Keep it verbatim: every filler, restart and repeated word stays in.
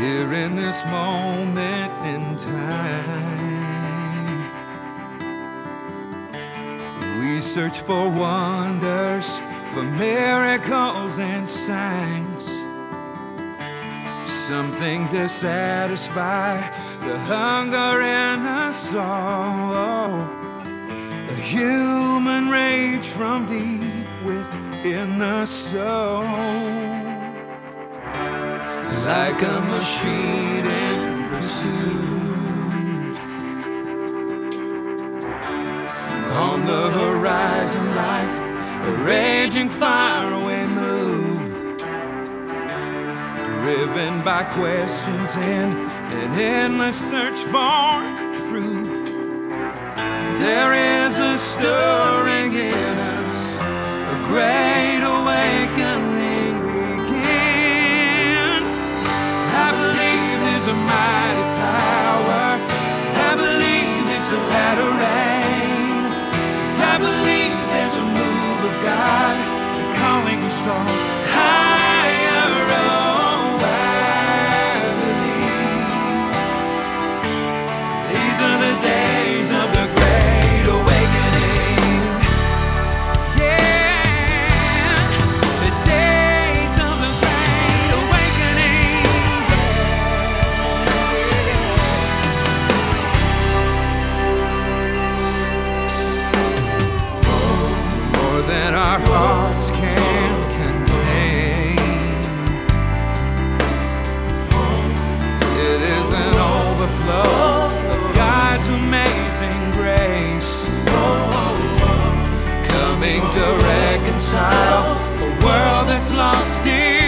here in this moment in time. We search for wonders, for miracles and signs, something to satisfy the hunger in us all, a human rage from deep within the soul. Like a machine in pursuit, on the horizon like a raging faraway moon, driven by questions in an endless search for truth. There is a stirring in us, a great awakening begins. I believe there's a mighty power, I believe it's a latter rain, I believe there's a move of God calling us all higher. Oh, I believe these are the days of the great awakening. Yeah, the days of the great awakening. Yeah. More than our hearts can contain, it is an overflow of God's amazing grace, coming to reconcile a world that's lost in